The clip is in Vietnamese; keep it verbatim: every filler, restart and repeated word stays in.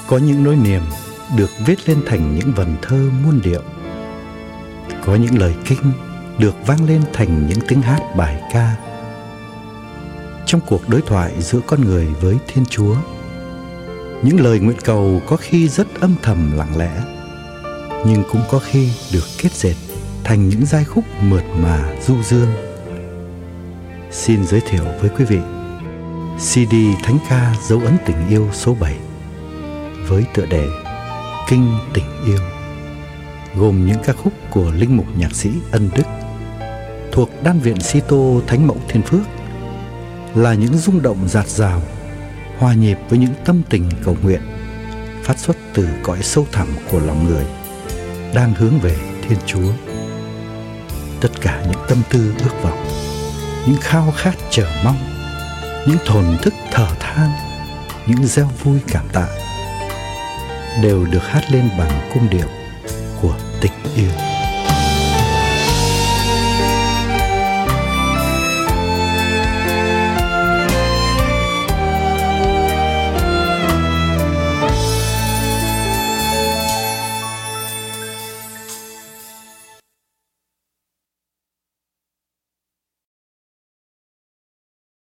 Có những nỗi niềm được viết lên thành những vần thơ muôn điệu. Có những lời kinh được vang lên thành những tiếng hát bài ca. Trong cuộc đối thoại giữa con người với Thiên Chúa, những lời nguyện cầu có khi rất âm thầm lặng lẽ, nhưng cũng có khi được kết dệt thành những giai khúc mượt mà du dương. Xin giới thiệu với quý vị xê đê Thánh ca Dấu ấn tình yêu số bảy với tựa đề Kinh tình yêu, gồm những ca khúc của linh mục nhạc sĩ Ân Đức thuộc Đan viện Sito Thánh Mẫu Thiên Phước, là những rung động dạt dào hòa nhịp với những tâm tình cầu nguyện phát xuất từ cõi sâu thẳm của lòng người đang hướng về Thiên Chúa. Tất cả những tâm tư ước vọng, những khao khát chờ mong, những thổn thức thở than, những reo vui cảm tạ đều được hát lên bằng cung điệu của tình yêu.